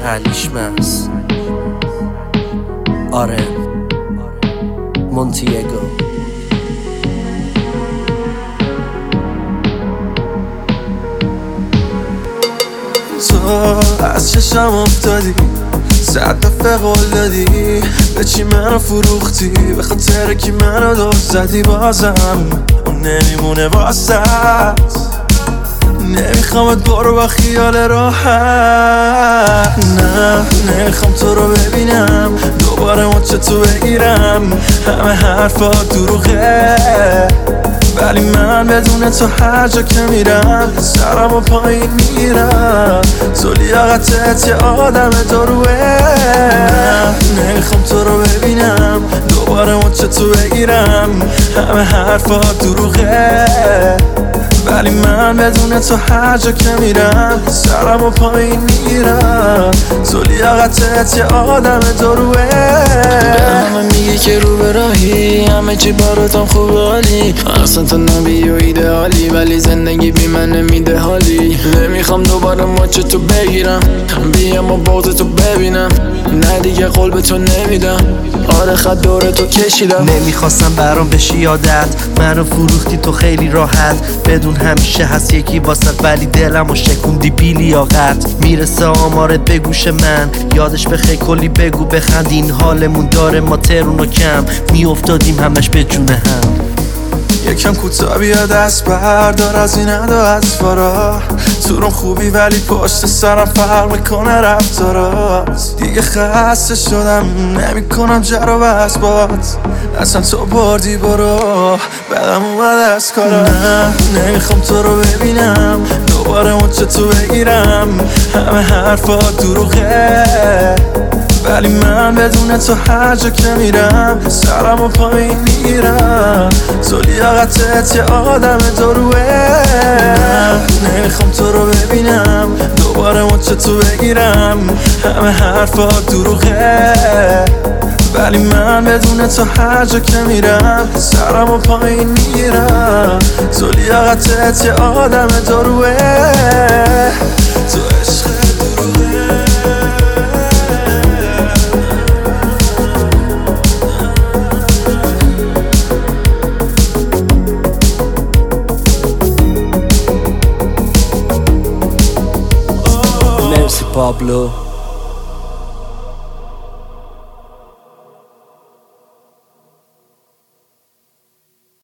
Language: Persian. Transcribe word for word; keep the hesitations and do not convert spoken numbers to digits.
علیشمس آره مونتیگو. تو از چشم افتادی، صد دفعه قول دادی به چی منو فروختی، به خاطر کی منو دوست زدی، بازم اون نمیمونه واسط. نمیخوامت برو با خیال راحت، نه نمیخوام تو رو ببینم دوباره مچه تو بگیرم. همه حرفا دروغه ولی من بدون تو هر جا که میرم سرم و پایین میرم. تو لیاقتت یه آدم دروه، نه نمیخوام تو رو ببینم دوباره مچه تو بگیرم. همه حرفا دروغه ولی من بدون تو هر جا که میرم سرم و پایین میرم. تو لیاقتت یه آدم دروه. همه میگه که رو به راهی، همه چی براتم خوب حالی، اصلا تو نبی و ایدئالی، ولی زندگی بی من نمیده حالی. نمیخوام دوباره مچ تو بگیرم، بیام و بغض تو ببینم، نه دیگه قول به تو نمیدم. آره خط دور تو کشیدم. نمیخواستم برام بشی یادت، منو فروختی تو خیلی راحت، بدون همیشه هست یکی واسط ولی دلمو شکوندی بی لیاقت. میرسه آمارت به گوش من، یادش بخیر کلی بگو بخند، این حالمون داره ما ترون و کم میافتادیم همش به جون هم. یکم کوتاه بیا دست بردار از این ادا اطوارا، تو رو خوبی ولی پشت سرم فرق میکنه رفتارات. دیگه خسته شدم نمیکنم جر و بحث بات، اصلا تو بردی برو بدم اومد از کارا. نه نمیخوام تو رو ببینم دوباره مچه تو بگیرم. همه حرفا دروغه ولی من بدون تو هر جا که میرم سرم و پایین میرم. تو لیاقتت یه آدم دروه، نمیخوام تو رو ببینم دوباره مچه تو بگیرم. همه حرفا دروغه ولی من بدون تو هر جا که میرم سرم و پایین میرم. تو لیاقتت یه آدم دروه، تو عشق دروه. مرسی پابلو.